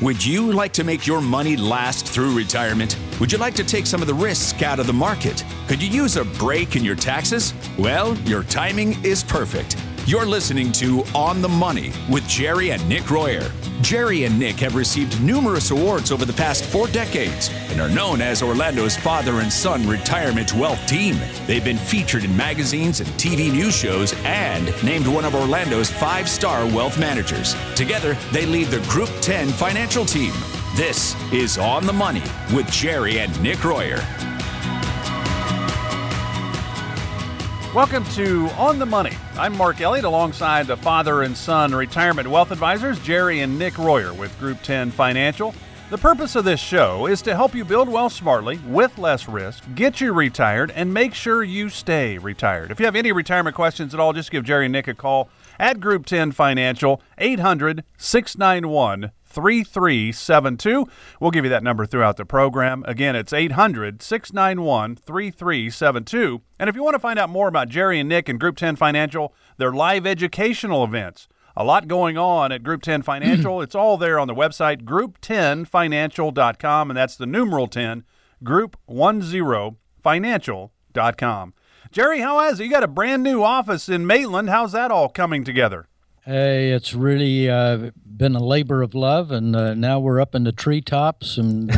Would you like to make your money last through retirement? Would you like to take some of the risk out of the market? Could you use a break in your taxes? Well, your timing is perfect. You're listening to On the Money with Jerry and Nick Royer. Jerry and Nick have received numerous awards over the past 4 decades and are known as Orlando's father and son retirement wealth team. They've been featured in magazines and TV news shows and named one of Orlando's 5-star wealth managers. Together, they lead the Group 10 financial team. This is On the Money with Jerry and Nick Royer. Welcome to On the Money. I'm Mark Elliott alongside the father and son retirement wealth advisors, Jerry and Nick Royer with Group 10 Financial. The purpose of this show is to help you build wealth smartly with less risk, get you retired, and make sure you stay retired. If you have any retirement questions at all, just give Jerry and Nick a call at Group 10 Financial, 800-691-3372. We'll give you that number throughout the program. Again, it's 800-691-3372. And if you want to find out more about Jerry and Nick and Group 10 Financial, their live educational events, a lot going on at Group 10 Financial. It's all there on the website, group10financial.com, and that's the numeral 10, group10financial.com. Jerry, how is it? You got a brand new office in Maitland. How's that all coming together? Hey, it's really been a labor of love, and now we're up in the treetops, and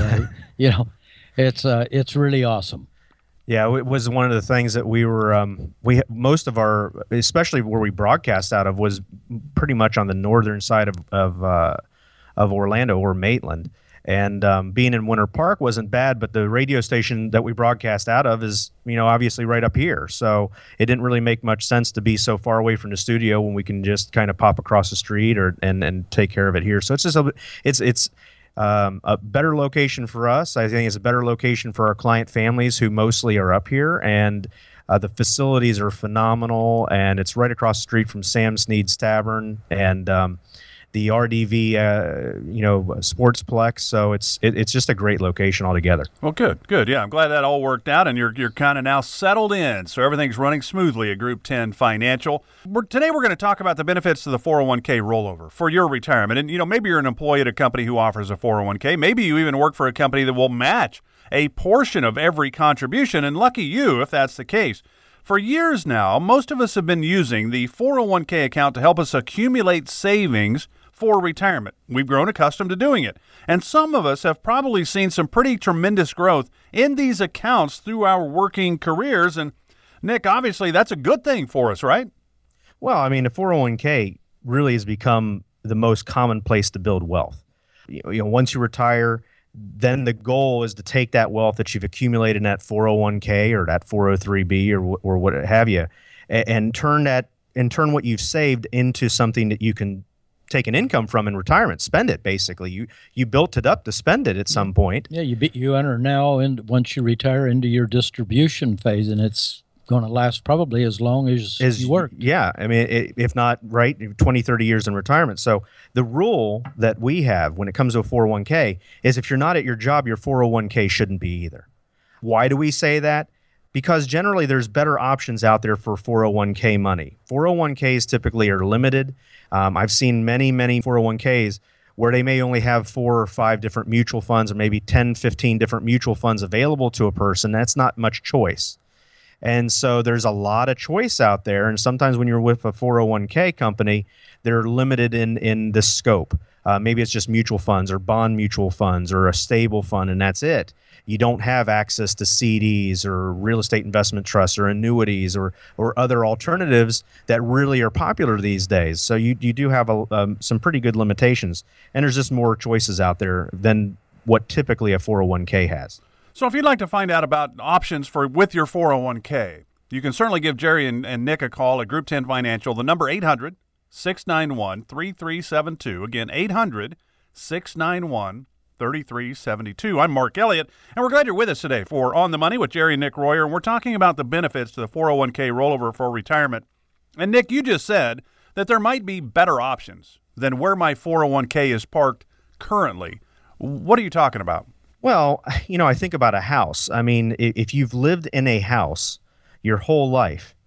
it's really awesome. Yeah, it was one of the things that we were most of our, especially where we broadcast out of, was pretty much on the northern side of Orlando or Maitland. And being in Winter Park wasn't bad, but the radio station that we broadcast out of is, obviously right up here. So it didn't really make much sense to be so far away from the studio when we can just kind of pop across the street and take care of it here. So it's just it's a better location for us. I think it's a better location for our client families who mostly are up here, and the facilities are phenomenal. And it's right across the street from Sam Snead's Tavern and the RDV, Sportsplex. So it's just a great location altogether. Well, good. Yeah, I'm glad that all worked out, and you're kind of now settled in, so everything's running smoothly at Group 10 Financial. Today we're going to talk about the benefits of the 401k rollover for your retirement. And, maybe you're an employee at a company who offers a 401k. Maybe you even work for a company that will match a portion of every contribution, and lucky you if that's the case. For years now, most of us have been using the 401k account to help us accumulate savings for retirement. We've grown accustomed to doing it. And some of us have probably seen some pretty tremendous growth in these accounts through our working careers. And Nick, obviously that's a good thing for us, right? Well, I mean, the 401k really has become the most common place to build wealth. Once you retire, then the goal is to take that wealth that you've accumulated in that 401k or that 403b or what have you, and turn what you've saved into something that you can take an income from in retirement. Spend it, basically. You built it up to spend it at some point. Yeah, you enter now, once you retire, into your distribution phase, and it's going to last probably as long as you work. Yeah, I mean, if not, 20, 30 years in retirement. So the rule that we have when it comes to a 401k is if you're not at your job, your 401k shouldn't be either. Why do we say that? Because generally there's better options out there for 401k money. 401ks typically are limited. I've seen many 401ks where they may only have 4 or 5 different mutual funds, or maybe 10, 15 different mutual funds available to a person. That's not much choice. And so there's a lot of choice out there. And sometimes when you're with a 401k company, they're limited in the scope. Maybe it's just mutual funds or bond mutual funds or a stable fund, and that's it. You don't have access to CDs or real estate investment trusts or annuities or other alternatives that really are popular these days. So you do have some pretty good limitations, and there's just more choices out there than what typically a 401k has. So if you'd like to find out about options with your 401k, you can certainly give Jerry and Nick a call at Group 10 Financial. The number 800-691-3372. Again, 800-691-3372. I'm Mark Elliott, and we're glad you're with us today for On the Money with Jerry and Nick Royer, and we're talking about the benefits to the 401k rollover for retirement. And Nick, you just said that there might be better options than where my 401k is parked currently. What are you talking about? Well, I think about a house. I mean, if you've lived in a house your whole life,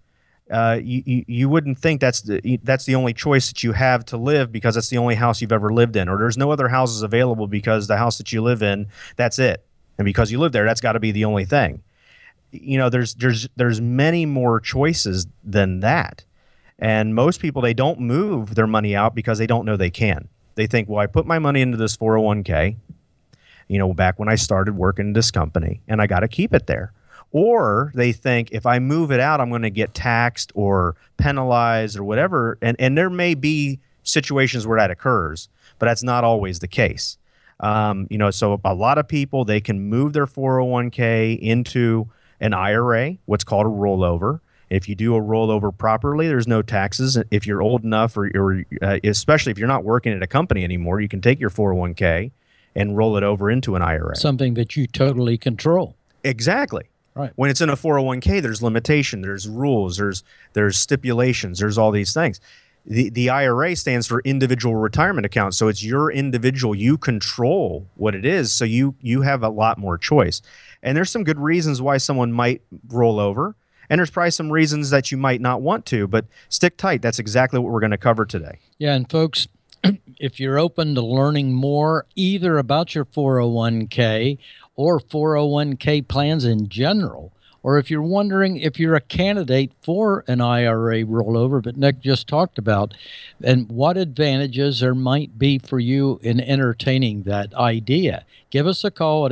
you wouldn't think that's the only choice that you have to live because that's the only house you've ever lived in, or there's no other houses available because the house that you live in, that's it. And because you live there, that's got to be the only thing. There's many more choices than that. And most people, they don't move their money out because they don't know they can. They think, well, I put my money into this 401k, back when I started working in this company, and I got to keep it there. Or they think if I move it out, I'm going to get taxed or penalized or whatever. And there may be situations where that occurs, but that's not always the case. So a lot of people, they can move their 401k into an IRA, what's called a rollover. If you do a rollover properly, there's no taxes. If you're old enough, or especially if you're not working at a company anymore, you can take your 401k and roll it over into an IRA. Something that you totally control. Exactly. Right. When it's in a 401k, there's limitation, there's rules, there's stipulations, there's all these things. The IRA stands for individual retirement account. So it's your individual. You control what it is. So you have a lot more choice. And there's some good reasons why someone might roll over. And there's probably some reasons that you might not want to, but stick tight. That's exactly what we're going to cover today. Yeah, and folks, if you're open to learning more either about your 401k or 401k plans in general, or if you're wondering if you're a candidate for an IRA rollover that Nick just talked about, and what advantages there might be for you in entertaining that idea, give us a call at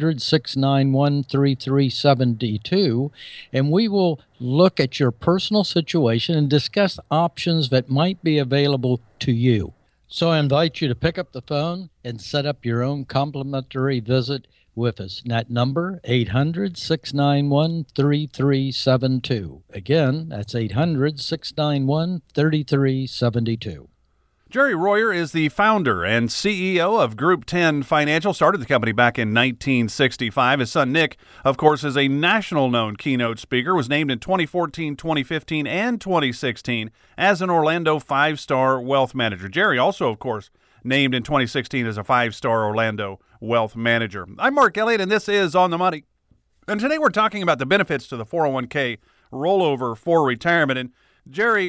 800-691-3372, and we will look at your personal situation and discuss options that might be available to you. So I invite you to pick up the phone and set up your own complimentary visit with us. That number, 800-691-3372. Again, that's 800-691-3372. Jerry Royer is the founder and CEO of Group 10 Financial. Started the company back in 1965. His son Nick, of course, is a national-known keynote speaker, was named in 2014, 2015, and 2016 as an Orlando 5-star wealth manager. Jerry also, of course, named in 2016 as a 5-star Orlando wealth manager. I'm Mark Elliott, and this is On the Money. And today we're talking about the benefits to the 401k rollover for retirement. And Jerry,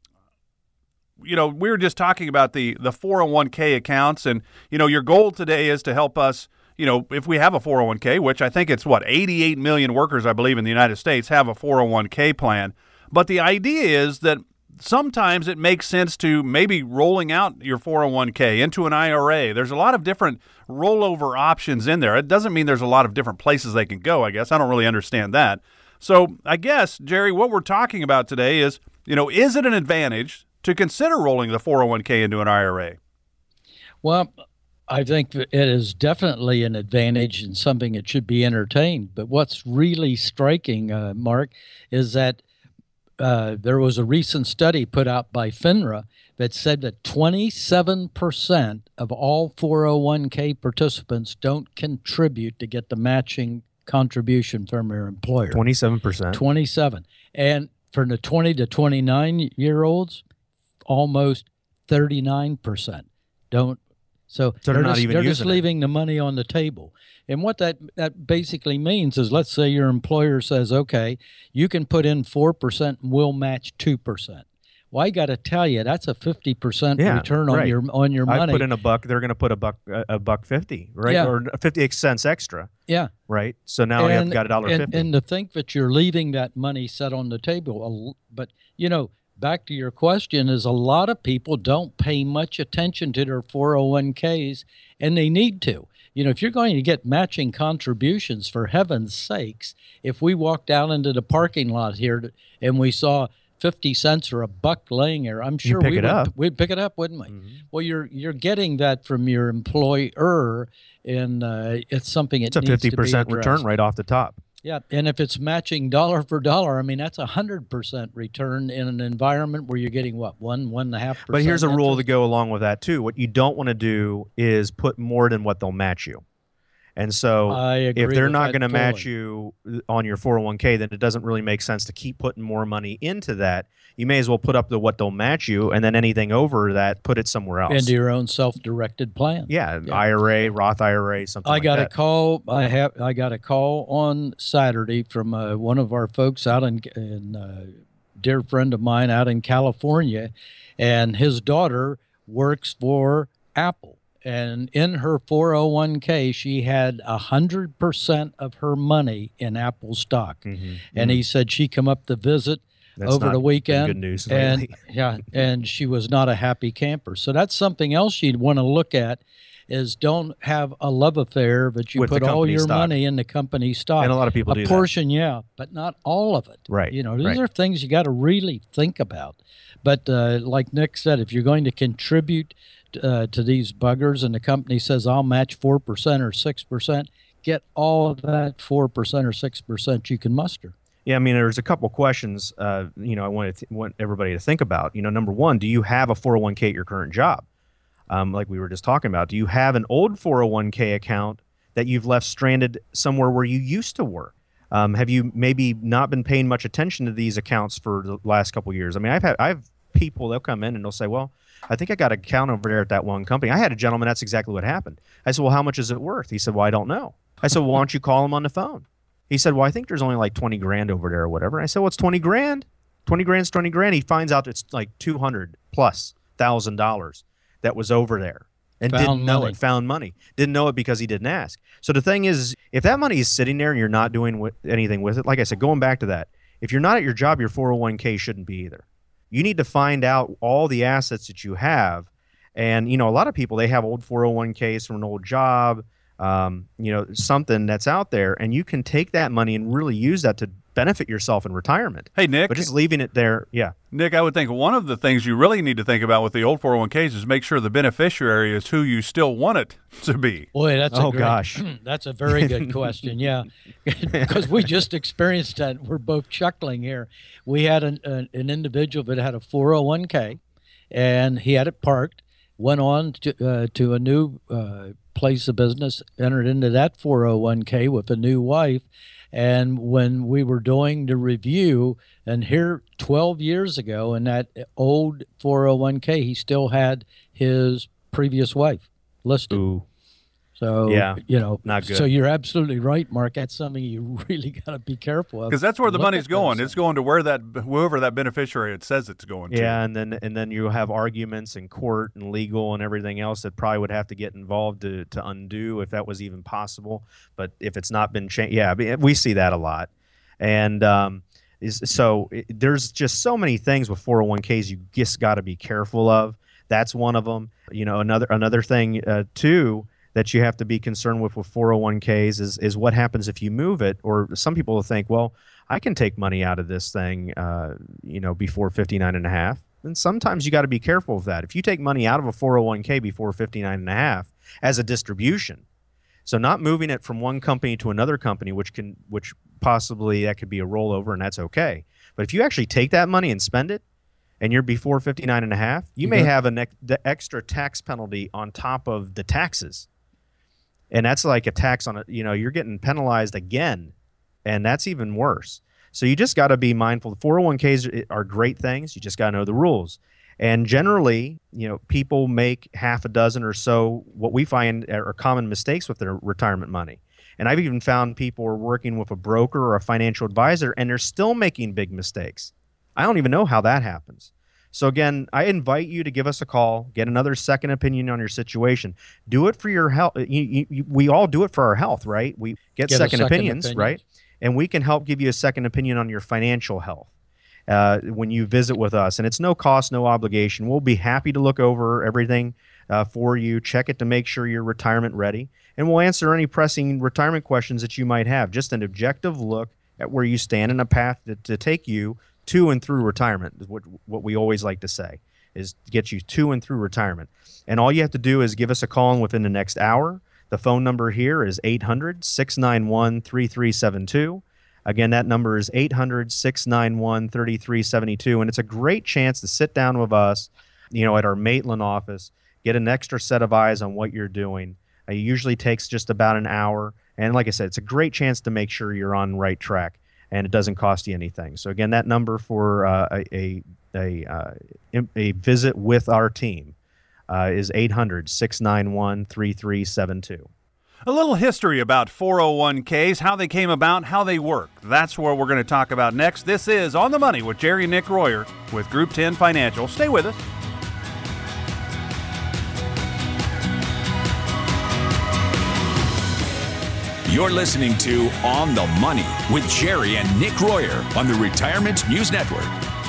we were just talking about the 401k accounts, and, your goal today is to help us, if we have a 401k, which I think it's 88 million workers, I believe, in the United States have a 401k plan. But the idea is that sometimes it makes sense to maybe rolling out your 401k into an IRA. There's a lot of different rollover options in there. It doesn't mean there's a lot of different places they can go, I guess. I don't really understand that. So I guess, Jerry, what we're talking about today is, is it an advantage to consider rolling the 401k into an IRA? Well, I think it is definitely an advantage and something that should be entertained. But what's really striking, Mark, is that there was a recent study put out by FINRA that said that 27% of all 401k participants don't contribute to get the matching contribution from their employer. 27%. 27. And for the 20 to 29-year-olds, almost 39% don't. So they're not even just using leaving the money on the table. And what that basically means is, let's say your employer says, okay, you can put in 4% and we'll match 2%. Well, I got to tell you, that's a 50% return on your money. I put in $1, they're going to put a $1.50, right? Yeah. Or 50 cents extra. Yeah. Right. So now I've got $1.50. And to think that you're leaving that money set on the table, but back to your question, is a lot of people don't pay much attention to their 401ks, and they need to. If you're going to get matching contributions, for heaven's sakes, if we walked out into the parking lot here and we saw 50 cents or $1 laying there, I'm sure we'd pick it up, wouldn't we? Mm-hmm. Well, you're getting that from your employer, and it's something it needs to be addressed. It's a 50% return right off the top. Yeah, and if it's matching dollar for dollar, I mean, that's 100% return in an environment where you're getting, 1.5%? But here's a rule to go along with that, too. What you don't want to do is put more than what they'll match you. And so if they're not going to match you on your 401k, then it doesn't really make sense to keep putting more money into that. You may as well put up what they'll match you, and then anything over that, put it somewhere else. Into your own self-directed plan. Yeah, IRA, Roth IRA, something like that. I got a call on Saturday from one of our folks out in dear friend of mine out in California, and his daughter works for Apple. And in her 401k, she had 100% of her money in Apple stock. And he said she come up to visit over the weekend. Good news and lately. yeah, and she was not a happy camper. So that's something else you'd want to look at. Is don't have a love affair, but you With the put all company your stock. money in the company stock. And a lot of people do a that. portion, yeah, but not all of it. Right, You know, these right. are things you got to really think about. But like Nick said, if you're going to contribute to these buggers, and the company says I'll match 4% or 6%, get all of that 4% or 6% you can muster. Yeah, I mean, there's a couple questions, I want everybody to think about. Number one, do you have a 401k at your current job? Like we were just talking about, do you have an old 401k account that you've left stranded somewhere where you used to work? Have you maybe not been paying much attention to these accounts for the last couple of years? I mean, I have people, they'll come in and they'll say, well, I think I got an account over there at that one company. I had a gentleman, that's exactly what happened. I said, well, how much is it worth? He said, well, I don't know. I said, well, why don't you call him on the phone? He said, well, I think there's only like 20 grand over there or whatever. I said, well, it's 20 grand. 20 grand's 20 grand. He finds out it's like $200,000+ that was over there and didn't know it, found money. Didn't know it because he didn't ask. So the thing is, if that money is sitting there and you're not doing anything with it, like I said, going back to that, if you're not at your job, your 401k shouldn't be either. You need to find out all the assets that you have. And, a lot of people, they have old 401ks from an old job, something that's out there, and you can take that money and really use that to benefit yourself in retirement. Hey, Nick. But just leaving it there, yeah. Nick, I would think one of the things you really need to think about with the old 401ks is make sure the beneficiary is who you still want it to be. Boy, that's gosh. That's a very good question. Yeah, because we just experienced that. We're both chuckling here. We had an individual that had a 401k, and he had it parked. Went on to a new place of business, entered into that 401k with a new wife. And when we were doing the review, and here 12 years ago in that old 401k, he still had his previous wife listed. Ooh. So, yeah, not good. So you're absolutely right, Mark. That's something you really got to be careful of. Because that's where the Look money's at going. those It's going to whoever that beneficiary it says it's going to. Yeah, and then you have arguments in court and legal and everything else that probably would have to get involved to undo if that was even possible. But if it's not been changed, yeah, we see that a lot. And there's just so many things with 401ks you just got to be careful of. That's one of them. Another thing too, that you have to be concerned with 401ks is what happens if you move it. Or some people will think, well, I can take money out of this thing, before 59 and a half. And sometimes you got to be careful of that. If you take money out of a 401k before 59 and a half as a distribution, so not moving it from one company to another company, which possibly that could be a rollover, and that's okay. But if you actually take that money and spend it, and you're before 59 and a half, you may have the extra tax penalty on top of the taxes. And that's like a tax on it. You're getting penalized again, and that's even worse. So you just got to be mindful. The 401ks are great things. You just got to know the rules. And generally, people make half a dozen or so what we find are common mistakes with their retirement money. And I've even found people are working with a broker or a financial advisor, and they're still making big mistakes. I don't even know how that happens. So again, I invite you to give us a call, get another second opinion on your situation. Do it for your health. We all do it for our health, right? We get second opinions, right? And we can help give you a second opinion on your financial health when you visit with us. And it's no cost, no obligation. We'll be happy to look over everything for you, check it to make sure you're retirement ready. And we'll answer any pressing retirement questions that you might have. Just an objective look at where you stand in a path to take you to and through retirement is what we always like to say, is to get you to and through retirement. And all you have to do is give us a call within the next hour. The phone number here is 800-691-3372. Again, that number is 800-691-3372. And it's a great chance to sit down with us, at our Maitland office, get an extra set of eyes on what you're doing. It usually takes just about an hour. And like I said, it's a great chance to make sure you're on the right track. And it doesn't cost you anything. So again, that number for a visit with our team is 800-691-3372. A little history about 401ks, how they came about, how they work. That's what we're going to talk about next. This is On the Money with Jerry and Nick Royer with Group 10 Financial. Stay with us. You're listening to On the Money with Jerry and Nick Royer on the Retirement News Network.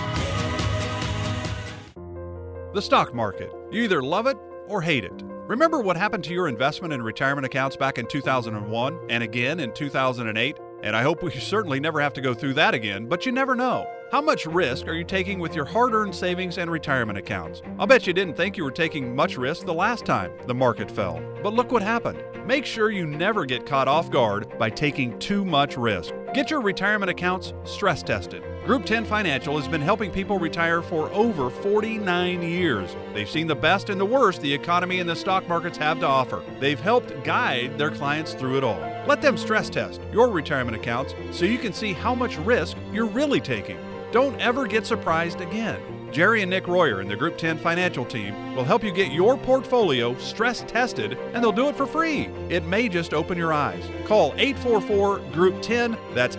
The stock market. You either love it or hate it. Remember what happened to your investment and retirement accounts back in 2001 and again in 2008? And I hope we certainly never have to go through that again, but you never know. How much risk are you taking with your hard-earned savings and retirement accounts? I'll bet you didn't think you were taking much risk the last time the market fell. But look what happened. Make sure you never get caught off guard by taking too much risk. Get your retirement accounts stress tested. Group 10 Financial has been helping people retire for over 49 years. They've seen the best and the worst the economy and the stock markets have to offer. They've helped guide their clients through it all. Let them stress test your retirement accounts so you can see how much risk you're really taking. Don't ever get surprised again. Jerry and Nick Royer and the Group 10 Financial team will help you get your portfolio stress tested, and they'll do it for free. It may just open your eyes. Call 844-GROUP-10. That's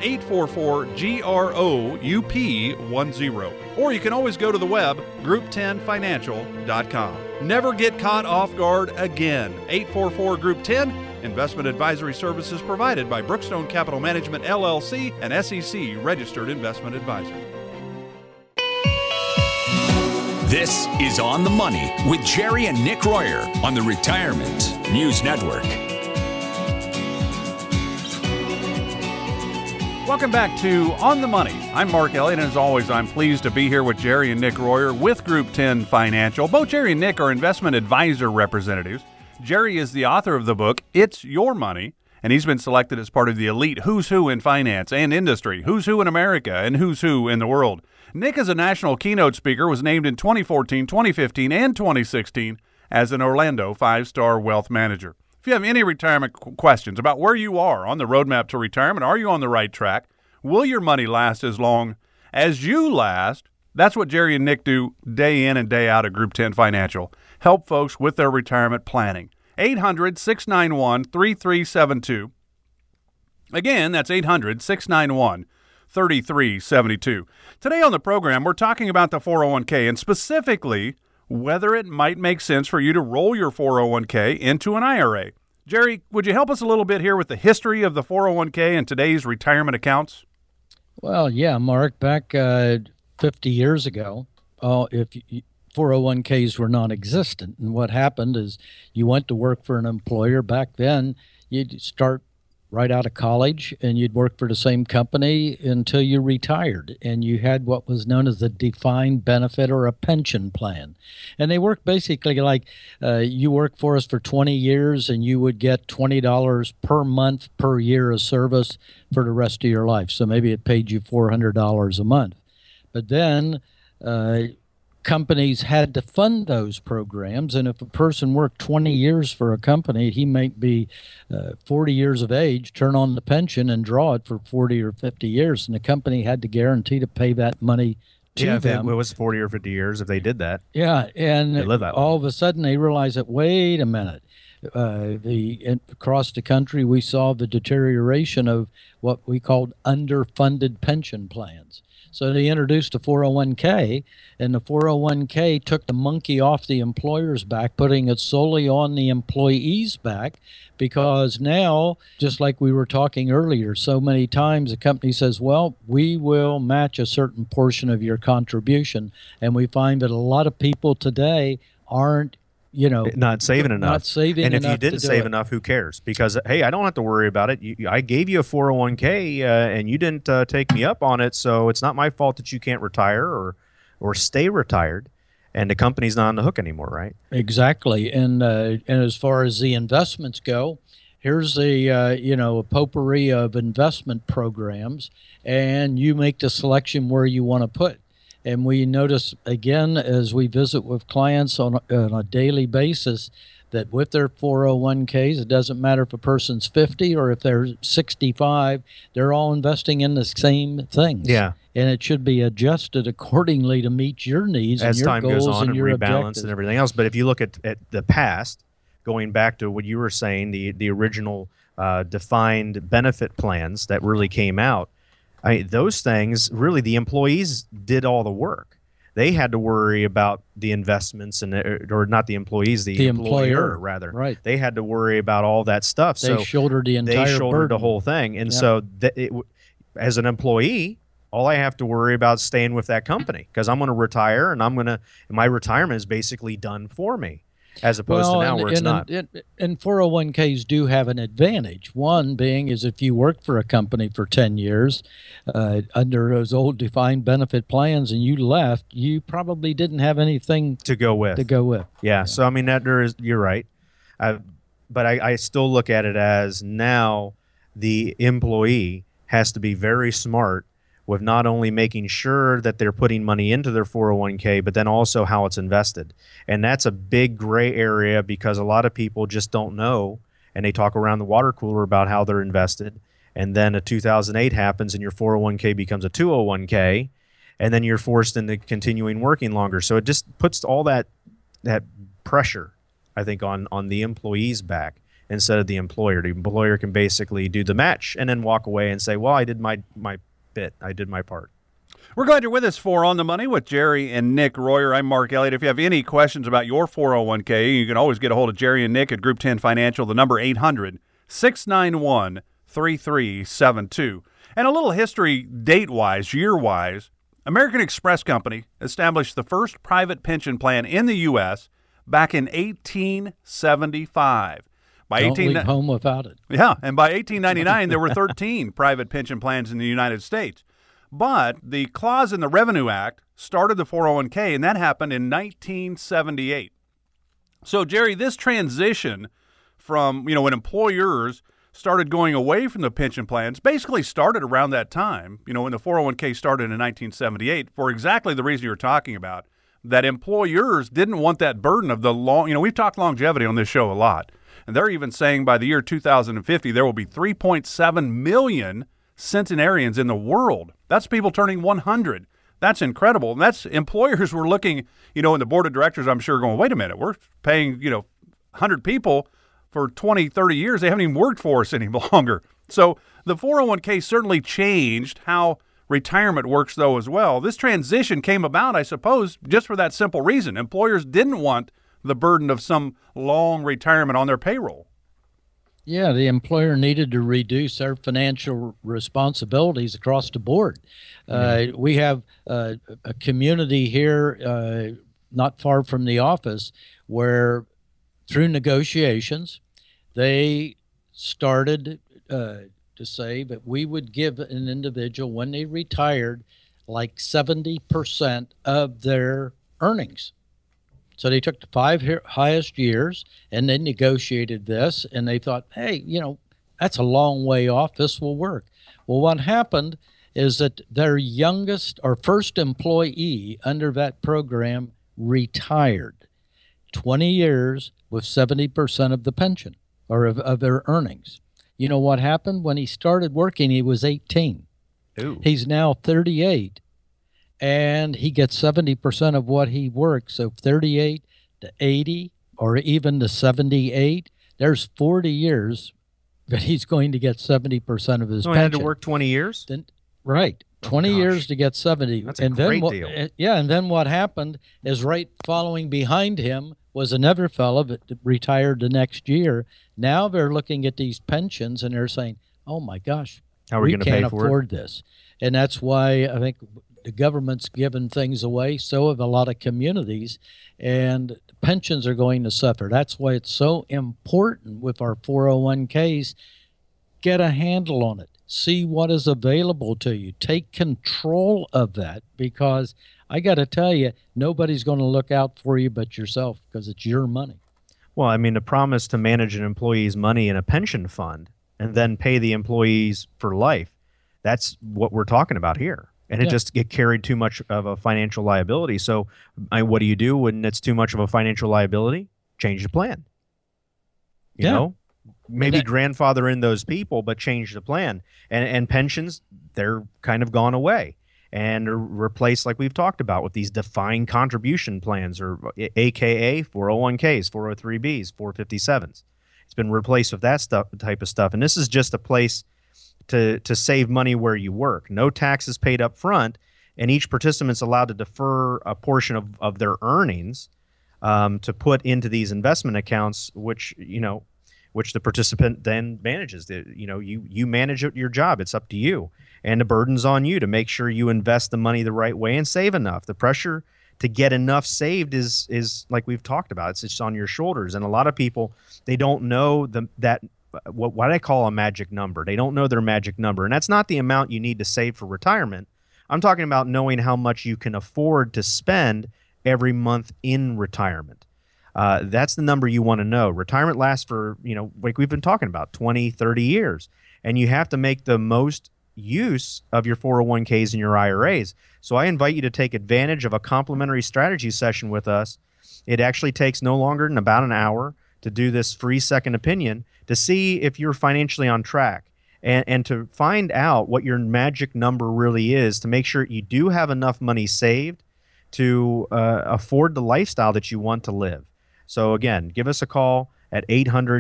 844-GROUP-10. Or you can always go to the web, group10financial.com. Never get caught off guard again. 844-GROUP-10. Investment advisory services provided by Brookstone Capital Management, LLC, an SEC registered investment advisor. This is On the Money with Jerry and Nick Royer on the Retirement News Network. Welcome back to On the Money. I'm Mark Elliott, and as always, I'm pleased to be here with Jerry and Nick Royer with Group 10 Financial. Both Jerry and Nick are investment advisor representatives. Jerry is the author of the book, It's Your Money, and he's been selected as part of the elite Who's Who in Finance and Industry, Who's Who in America, and Who's Who in the World. Nick, as a national keynote speaker, was named in 2014, 2015, and 2016 as an Orlando 5-star wealth manager. If you have any retirement questions about where you are on the roadmap to retirement, are you on the right track? Will your money last as long as you last? That's what Jerry and Nick do day in and day out at Group 10 Financial. Help folks with their retirement planning. 800-691-3372. Again, that's 800-691-3372. Today on the program, we're talking about the 401k and specifically whether it might make sense for you to roll your 401k into an IRA. Jerry, would you help us a little bit here with the history of the 401k and today's retirement accounts? Well, yeah, Mark, back 50 years ago, if 401ks were non-existent, and what happened is you went to work for an employer. Back then, you'd start right out of college and you'd work for the same company until you retired, and you had what was known as a defined benefit or a pension plan. And they worked basically like you worked for us for 20 years and you would get $20 per month per year of service for the rest of your life. So maybe it paid you $400 a month. But then companies had to fund those programs, and if a person worked 20 years for a company, he might be 40 years of age, turn on the pension and draw it for 40 or 50 years, and the company had to guarantee to pay that money to them. If it was 40 or 50 years, if they did that. Yeah, and they live that all of a sudden they realized that, wait a minute, across the country we saw the deterioration of what we called underfunded pension plans. So they introduced a 401k, and the 401k took the monkey off the employer's back, putting it solely on the employee's back, because now, just like we were talking earlier, so many times the company says, well, we will match a certain portion of your contribution, and we find that a lot of people today aren't not saving enough. Not saving and if enough you didn't save enough, who cares? Because, hey, I don't have to worry about it. I gave you a 401k and you didn't take me up on it, so it's not my fault that you can't retire or stay retired. And the company's not on the hook anymore, right? Exactly. And as far as the investments go, here's a potpourri of investment programs, and you make the selection where you want to put. And we notice, again, as we visit with clients on a daily basis, that with their 401ks, it doesn't matter if a person's 50 or if they're 65, they're all investing in the same things. Yeah. And it should be adjusted accordingly to meet your needs and your goals and your objectives. As time goes on and rebalance and everything else. But if you look at the past, going back to what you were saying, the original defined benefit plans that really came out, those things, really the employees did all the work. They had to worry about the investments or not the employees, the employer rather. Right. They had to worry about all that stuff. They shouldered the entire They shouldered burden. the whole thing. And so as an employee, all I have to worry about is staying with that company because I'm going to retire and my retirement is basically done for me. As opposed to now where it's not. And 401ks do have an advantage. One being is if you work for a company for 10 years under those old defined benefit plans and you left, you probably didn't have anything to go with. Yeah. So, I mean, you're right. But I still look at it as now the employee has to be very smart with not only making sure that they're putting money into their 401k, but then also how it's invested. And that's a big gray area because a lot of people just don't know, and they talk around the water cooler about how they're invested. And then a 2008 happens and your 401k becomes a 201k, and then you're forced into continuing working longer. So it just puts all that pressure, I think, on the employee's back instead of the employer. The employer can basically do the match and then walk away and say, well, I did my bit. I did my part. We're glad you're with us for On the Money with Jerry and Nick Royer. I'm Mark Elliott. If you have any questions about your 401k, you can always get a hold of Jerry and Nick at Group 10 Financial, the number 800-691-3372. And a little history date-wise, year-wise, American Express Company established the first private pension plan in the U.S. back in 1875. Don't leave home without it. Yeah, and by 1899, there were 13 private pension plans in the United States. But the clause in the Revenue Act started the 401k, and that happened in 1978. So, Jerry, this transition from, when employers started going away from the pension plans basically started around that time, when the 401k started in 1978, for exactly the reason you're talking about, that employers didn't want that burden of the long, we've talked longevity on this show a lot. And they're even saying by the year 2050, there will be 3.7 million centenarians in the world. That's people turning 100. That's incredible. And that's employers were looking, in the board of directors, I'm sure, going, wait a minute, we're paying, 100 people for 20, 30 years. They haven't even worked for us any longer. So the 401k certainly changed how retirement works, though, as well. This transition came about, I suppose, just for that simple reason. Employers didn't want the burden of some long retirement on their payroll. Yeah, the employer needed to reduce their financial responsibilities across the board. We have a community here not far from the office where through negotiations, they started to say that we would give an individual, when they retired, like 70% of their earnings. So they took the 5 highest years and then negotiated this, and they thought, hey, that's a long way off. This will work. Well, what happened is that their youngest or first employee under that program retired 20 years with 70% of the pension or of their earnings. You know what happened? When he started working, he was 18. Ooh. He's now 38. And he gets 70% of what he works. So 38 to 80 or even to 78, there's 40 years that he's going to get 70% of his pension. He had to work 20 years? Right. 20 years to get 70. That's a great deal. Yeah, and then what happened is right following behind him was another fellow that retired the next year. Now they're looking at these pensions and they're saying, oh my gosh, how are we going to pay for it? We can't afford this. And that's why I think the government's given things away, so have a lot of communities, and pensions are going to suffer. That's why it's so important with our 401ks. Get a handle on it. See what is available to you. Take control of that, because I got to tell you, nobody's going to look out for you but yourself, because it's your money. Well, I mean, the promise to manage an employee's money in a pension fund and then pay the employees for life, that's what we're talking about here. And it carried too much of a financial liability. So what do you do when it's too much of a financial liability? Change the plan. You know? Maybe grandfather in those people, but change the plan. And pensions, they're kind of gone away. and are replaced, like we've talked about, with these defined contribution plans, or AKA 401ks, 403bs, 457s. It's been replaced with that type of stuff. And this is just a place to save money where you work. No taxes paid up front, and each participant's allowed to defer a portion of their earnings to put into these investment accounts, which the participant then manages. You manage your job. It's up to you. And the burden's on you to make sure you invest the money the right way and save enough. The pressure to get enough saved is like we've talked about. It's just on your shoulders. And a lot of people, they don't know what I call a magic number. They don't know their magic number. And that's not the amount you need to save for retirement. I'm talking about knowing how much you can afford to spend every month in retirement. That's the number you want to know. Retirement lasts for, like we've been talking about, 20, 30 years. And you have to make the most use of your 401ks and your IRAs. So I invite you to take advantage of a complimentary strategy session with us. It actually takes no longer than about an hour to do this free second opinion to see if you're financially on track and to find out what your magic number really is, to make sure you do have enough money saved to afford the lifestyle that you want to live. So again, give us a call at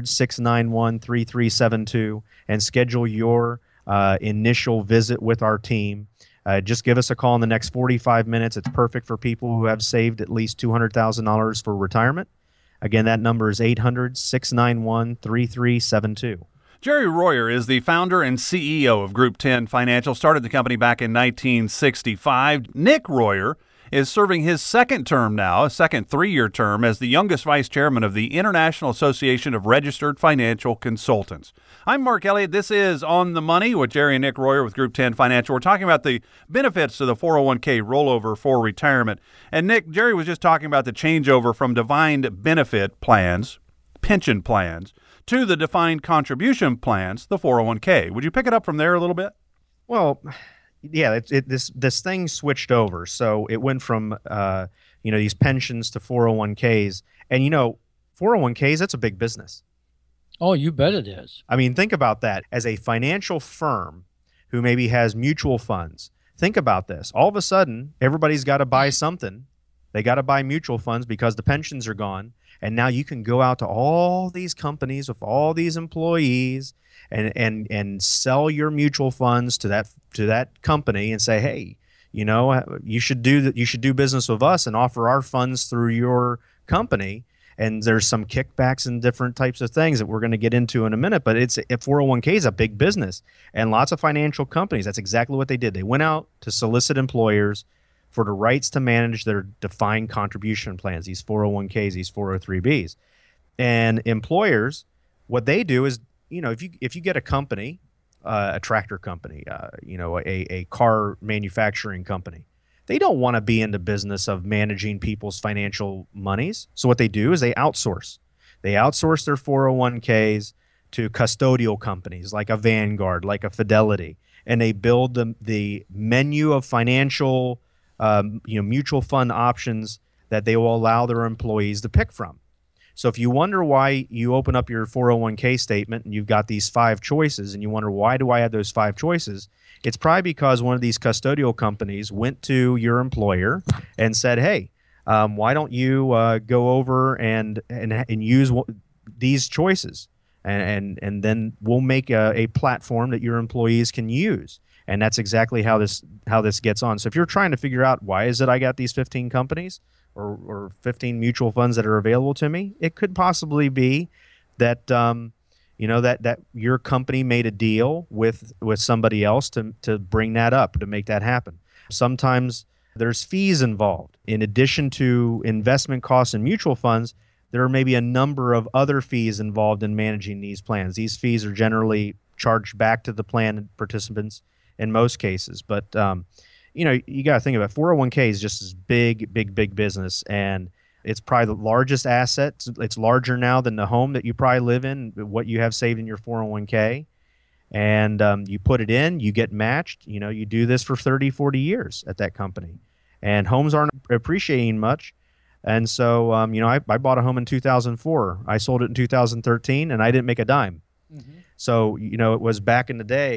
800-691-3372 and schedule your initial visit with our team. Just give us a call in the next 45 minutes. It's perfect for people who have saved at least $200,000 for retirement. Again, that number is 800-691-3372. Jerry Royer is the founder and CEO of Group 10 Financial, started the company back in 1965. Nick Royer is serving his second term now, a second 3-year term, as the youngest vice chairman of the International Association of Registered Financial Consultants. I'm Mark Elliott. This is On the Money with Jerry and Nick Royer with Group 10 Financial. We're talking about the benefits of the 401k rollover for retirement. And Nick, Jerry was just talking about the changeover from defined benefit plans, pension plans, to the defined contribution plans, the 401k. Would you pick it up from there a little bit? Well, yeah, this thing switched over. So it went from these pensions to 401ks, and 401ks, that's a big business. Oh, you bet it is. I mean, think about that. As a financial firm who maybe has mutual funds, think about this. All of a sudden, everybody's got to buy something. They got to buy mutual funds because the pensions are gone. And now you can go out to all these companies with all these employees and sell your mutual funds to that company and say, hey, you should do business with us and offer our funds through your company. And there's some kickbacks and different types of things that we're going to get into in a minute. But 401k is a big business, and lots of financial companies, that's exactly what they did. They went out to solicit employers for the rights to manage their defined contribution plans, these 401ks, these 403bs. And employers, what they do is, if you get a company, a tractor company, a car manufacturing company, they don't want to be in the business of managing people's financial monies. So what they do is they outsource. They outsource their 401ks to custodial companies like a Vanguard, like a Fidelity, and they build the menu of financial mutual fund options that they will allow their employees to pick from. So if you wonder why you open up your 401k statement and you've got these 5 choices and you wonder, why do I have those 5 choices? It's probably because one of these custodial companies went to your employer and said, hey, why don't you go over and use these choices? And then we'll make a platform that your employees can use. And that's exactly how this gets on. So if you're trying to figure out why is it I got these 15 companies or 15 mutual funds that are available to me, it could possibly be that that your company made a deal with somebody else to bring that up, to make that happen. Sometimes there's fees involved. In addition to investment costs and mutual funds, there may be a number of other fees involved in managing these plans. These fees are generally charged back to the plan participants in most cases. But, you got to think about it. 401k is just this big business, and it's probably the largest asset. It's larger now than the home that you probably live in, what you have saved in your 401k. And you put it in, you get matched. You do this for 30, 40 years at that company. And homes aren't appreciating much. And so, I bought a home in 2004. I sold it in 2013, and I didn't make a dime. Mm-hmm. So, it was back in the day,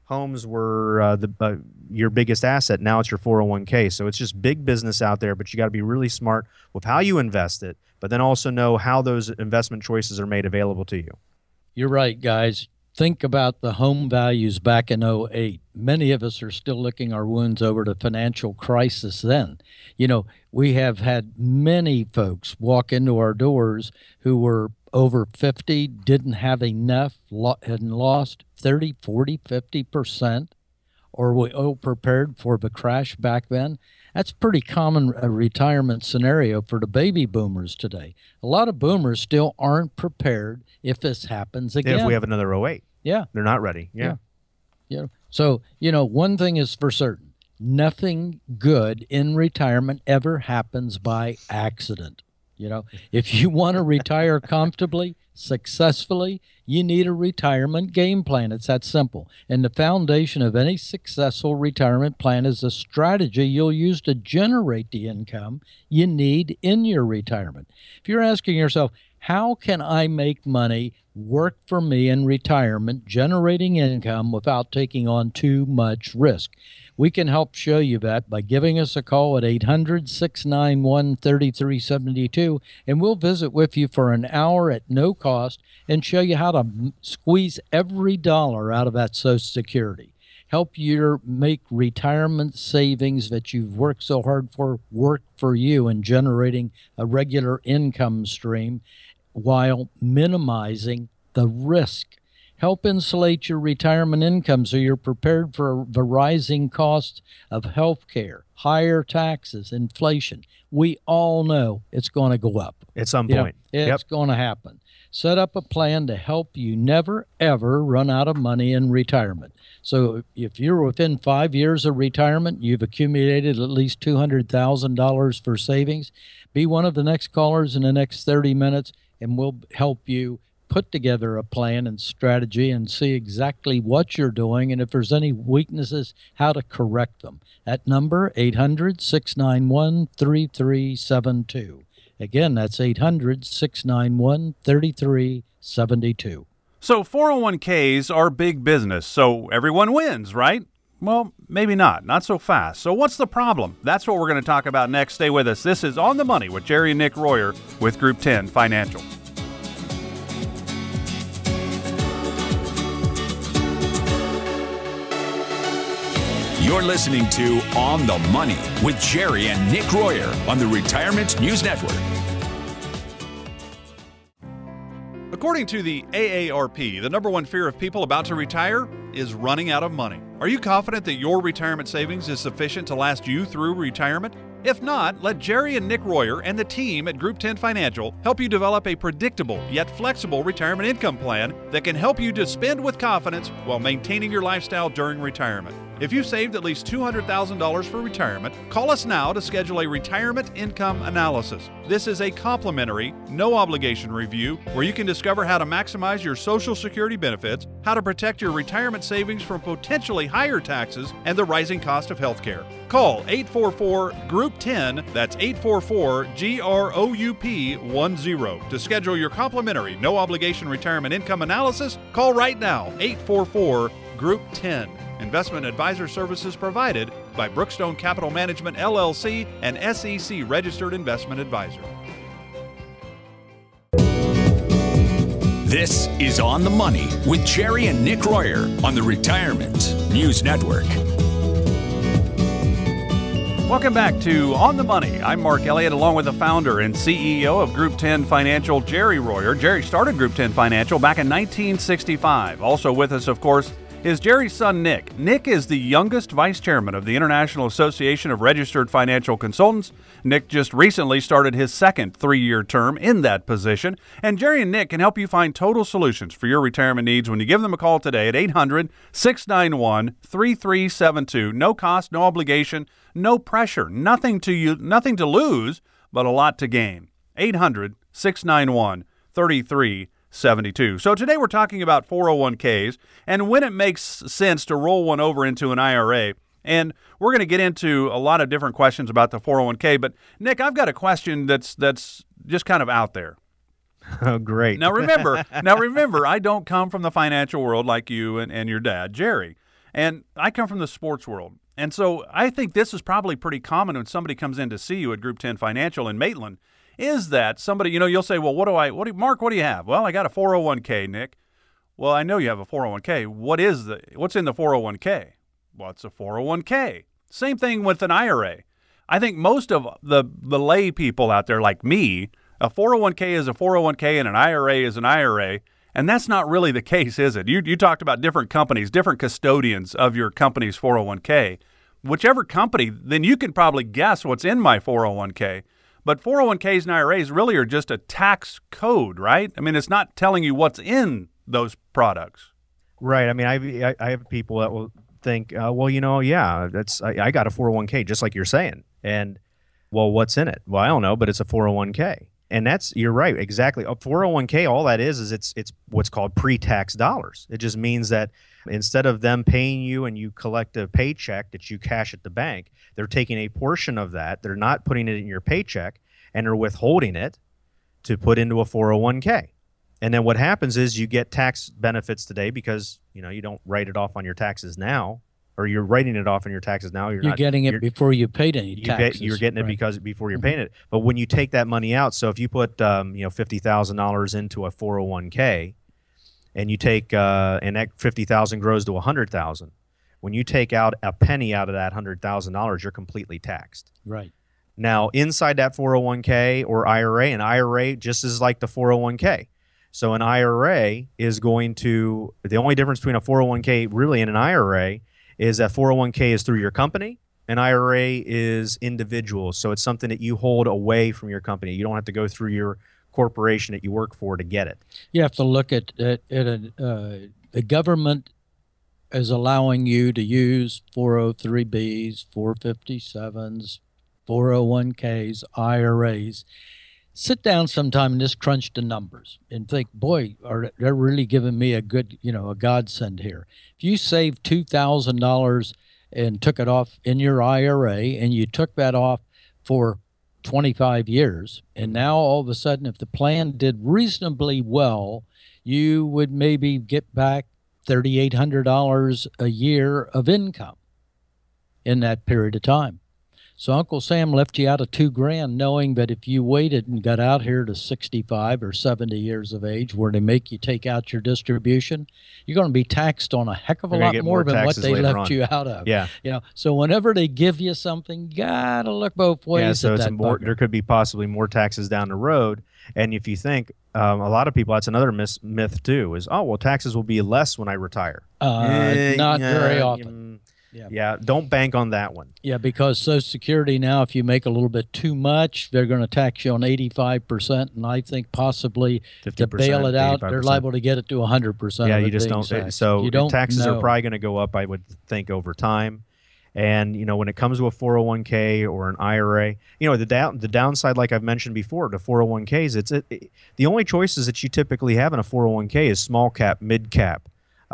homes were your biggest asset. Now it's your 401k. So it's just big business out there, but you got to be really smart with how you invest it, but then also know how those investment choices are made available to you. You're right, guys. Think about the home values back in '08. Many of us are still licking our wounds over the financial crisis then. We have had many folks walk into our doors who were over 50, didn't have enough, had lost 30, 40, 50%, or were ill prepared for the crash back then. That's pretty common retirement scenario for the baby boomers today. A lot of boomers still aren't prepared if this happens again. If we have another '08. Yeah. They're not ready. Yeah. So, one thing is for certain. Nothing good in retirement ever happens by accident. If you want to retire comfortably, successfully, you need a retirement game plan. It's that simple. And the foundation of any successful retirement plan is a strategy you'll use to generate the income you need in your retirement. If you're asking yourself, how can I make money work for me in retirement, generating income without taking on too much risk? We can help show you that by giving us a call at 800-691-3372, and we'll visit with you for an hour at no cost and show you how to squeeze every dollar out of that Social Security. Help you make retirement savings that you've worked so hard for work for you and generating a regular income stream while minimizing the risk. Help insulate your retirement income so you're prepared for the rising costs of health care, higher taxes, inflation. We all know it's going to go up. At some point. It's going to happen. Set up a plan to help you never, ever run out of money in retirement. So if you're within 5 years of retirement, you've accumulated at least $200,000 for savings, be one of the next callers in the next 30 minutes, and we'll help you put together a plan and strategy and see exactly what you're doing, and if there's any weaknesses, how to correct them. At number 800-691-3372. Again, that's 800-691-3372. So 401ks are big business, so everyone wins, right? Well, maybe not. Not so fast. So what's the problem? That's what we're going to talk about next. Stay with us. This is On the Money with Jerry and Nick Royer with Group 10 Financial. You're listening to On the Money with Jerry and Nick Royer on the Retirement News Network. According to the AARP, the number one fear of people about to retire is running out of money. Are you confident that your retirement savings is sufficient to last you through retirement? If not, let Jerry and Nick Royer and the team at Group 10 Financial help you develop a predictable yet flexible retirement income plan that can help you to spend with confidence while maintaining your lifestyle during retirement. If you've saved at least $200,000 for retirement, call us now to schedule a retirement income analysis. This is a complimentary, no-obligation review where you can discover how to maximize your Social Security benefits, how to protect your retirement savings from potentially higher taxes, and the rising cost of health care. Call 844-GROUP-10, that's 844-GROUP-10. To schedule your complimentary, no-obligation retirement income analysis, call right now, 844-GROUP-10. Investment advisor services provided by Brookstone Capital Management, LLC, an SEC-registered investment advisor. This is On the Money with Jerry and Nick Royer on the Retirement News Network. Welcome back to On the Money. I'm Mark Elliott, along with the founder and CEO of Group 10 Financial, Jerry Royer. Jerry started Group 10 Financial back in 1965. Also with us, of course, is Jerry's son, Nick. Nick is the youngest vice chairman of the International Association of Registered Financial Consultants. Nick just recently started his second 3-year term in that position. And Jerry and Nick can help you find total solutions for your retirement needs when you give them a call today at 800-691-3372. No cost, no obligation, no pressure, nothing to lose, but a lot to gain. 800-691-3372. So today we're talking about 401ks and when it makes sense to roll one over into an IRA. And we're going to get into a lot of different questions about the 401k. But Nick, I've got a question that's just kind of out there. Oh, great. Now remember, I don't come from the financial world like you and your dad, Jerry. And I come from the sports world. And so I think this is probably pretty common when somebody comes in to see you at Group 10 Financial in Maitland, is that somebody, you'll say, well, Mark, what do you have? Well, I got a 401k, Nick. Well, I know you have a 401k. What's in the 401k? Well, it's a 401k. Same thing with an IRA. I think most of the lay people out there like me, a 401k is a 401k and an IRA is an IRA. And that's not really the case, is it? You talked about different companies, different custodians of your company's 401k. Whichever company, then you can probably guess what's in my 401k. But 401ks and IRAs really are just a tax code, right? I mean, it's not telling you what's in those products. Right. I mean, I have people that will think, well, yeah, I got a 401k, just like you're saying. And, well, what's in it? Well, I don't know, but it's a 401k. And you're right, exactly. A 401k, all that is it's what's called pre-tax dollars. It just means that instead of them paying you and you collect a paycheck that you cash at the bank, they're taking a portion of that. They're not putting it in your paycheck, and they're withholding it to put into a 401k. And then what happens is you get tax benefits today because, you don't write it off on your taxes now, or you're writing it off on your taxes now. You're getting it before you paid any taxes. You're getting it right. before you're paying it. But when you take that money out, so if you put $50,000 into a 401k, and you take and that $50,000 grows to $100,000, when you take out a penny out of that $100,000, you're completely taxed. Right. Now inside that 401k or IRA, an IRA just is like the 401k. So an IRA is the only difference between a 401k really and an IRA is that 401k is through your company, and IRA is individual. So it's something that you hold away from your company. You don't have to go through your corporation that you work for to get it. You have to look at the government is allowing you to use 403bs, 457s, 401ks, IRAs. Sit down sometime and just crunch the numbers and think, boy, they're really giving me a good, a godsend here. If you save $2,000 and took it off in your IRA and you took that off for 25 years, and now all of a sudden, if the plan did reasonably well, you would maybe get back $3,800 a year of income in that period of time. So Uncle Sam left you out of $2,000, knowing that if you waited and got out here to 65 or 70 years of age, where they make you take out your distribution, you're going to be taxed on a heck of a lot more than what they left you out of. Yeah. So whenever they give you something, you got to look both ways. Yeah. So at that there could be possibly more taxes down the road. And if you think a lot of people, that's another myth too, is taxes will be less when I retire. Not very often. Yeah, don't bank on that one. Yeah, because Social Security now, if you make a little bit too much, they're going to tax you on 85%, and I think possibly 50%, to bail it out, 85%. They're liable to get it to 100%. Yeah, you just don't. Taxed. So taxes are probably going to go up, I would think, over time. And when it comes to a 401k or an IRA, the downside, like I've mentioned before, to 401ks, the only choices that you typically have in a 401k is small cap, mid cap.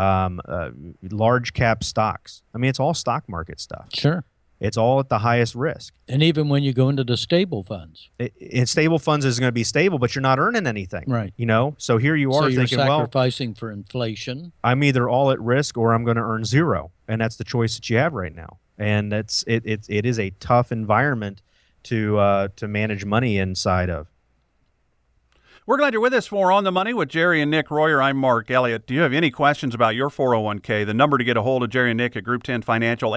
Large cap stocks. I mean, it's all stock market stuff. Sure. It's all at the highest risk. And even when you go into the stable funds. In stable funds is going to be stable, but you're not earning anything. Right. So here you are thinking, you're sacrificing for inflation. I'm either all at risk or I'm going to earn zero. And that's the choice that you have right now. And it is a tough environment to manage money inside of. We're glad you're with us for On the Money with Jerry and Nick Royer. I'm Mark Elliott. Do you have any questions about your 401k? The number to get a hold of Jerry and Nick at Group 10 Financial,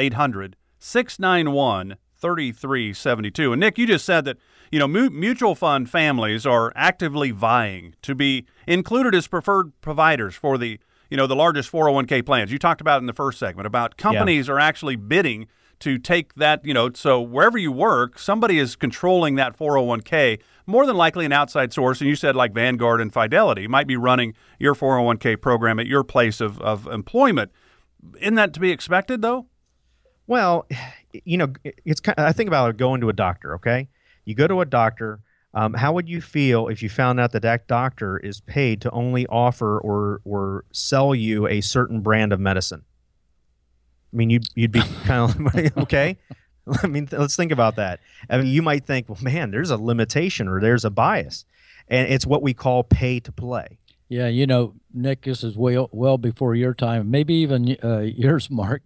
800-691-3372. And Nick, you just said that, mutual fund families are actively vying to be included as preferred providers for the largest 401k plans. You talked about in the first segment about companies are actually bidding to take that, so wherever you work, somebody is controlling that 401k, more than likely an outside source. And you said like Vanguard and Fidelity might be running your 401k program at your place of employment. Isn't that to be expected, though? Well, it's I think about going to a doctor, okay? You go to a doctor. How would you feel if you found out that doctor is paid to only offer or sell you a certain brand of medicine? I mean, you'd be kind of okay. I mean, let's think about that. I mean, you might think, well, man, there's a limitation or there's a bias, and it's what we call pay to play. Yeah, Nick, this is well before your time, maybe even yours, Mark.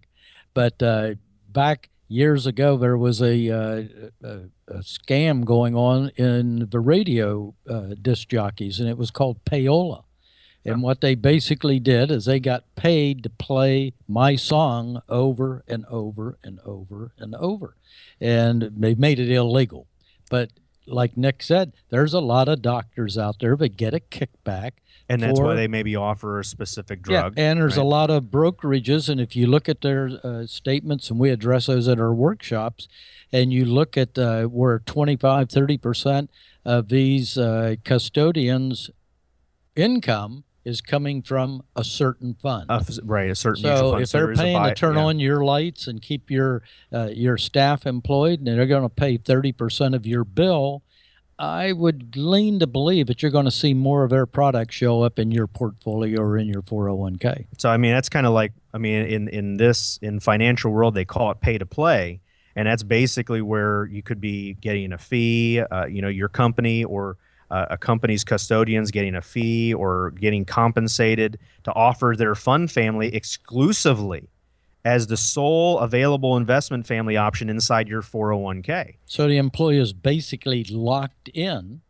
But back years ago, there was a scam going on in the radio disc jockeys, and it was called payola. And what they basically did is they got paid to play my song over and over and over and over. And they made it illegal. But like Nick said, there's a lot of doctors out there that get a kickback. And that's why they maybe offer a specific drug. Yeah, and there's a lot of brokerages. And if you look at their statements, and we address those at our workshops, and you look at where 25, 30% of these custodians' income is coming from a certain fund. Right, a certain mutual fund. If they're paying to turn on your lights and keep your staff employed, and they're going to pay 30% of your bill, I would lean to believe that you're going to see more of their products show up in your portfolio or in your 401k. So, I mean, that's kind of like, in financial world, they call it pay to play. And that's basically where you could be getting a fee, your company or a company's custodians getting a fee or getting compensated to offer their fund family exclusively as the sole available investment family option inside your 401k. So the employee is basically locked in,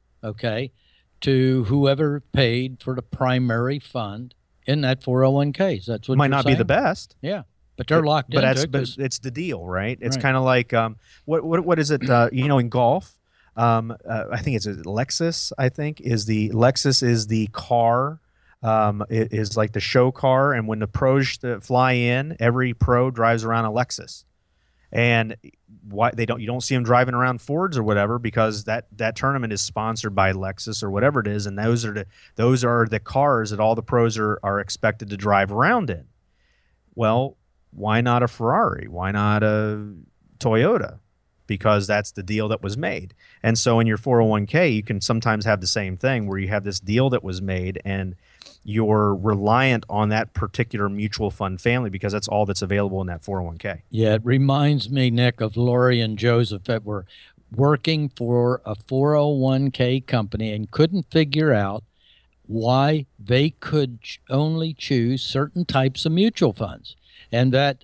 to whoever paid for the primary fund in that 401k. That's what might you're not saying? be the best. Yeah. But they're locked in. But it's the deal, right? It's Right. kind of like what is it? In golf, I think it's a Lexus. Lexus is the car. It is like the show car, and when the pros fly in, every pro drives around a Lexus. And why you don't see them driving around Fords or whatever, because that tournament is sponsored by Lexus or whatever it is, and those are the cars that all the pros are expected to drive around in. Well, why not a Ferrari? Why not a Toyota? Because that's the deal that was made. And so in your 401k, you can sometimes have the same thing where you have this deal that was made and you're reliant on that particular mutual fund family because that's all that's available in that 401k. Yeah, it reminds me, Nick, of Lori and Joseph that were working for a 401k company and couldn't figure out why they could only choose certain types of mutual funds. And that,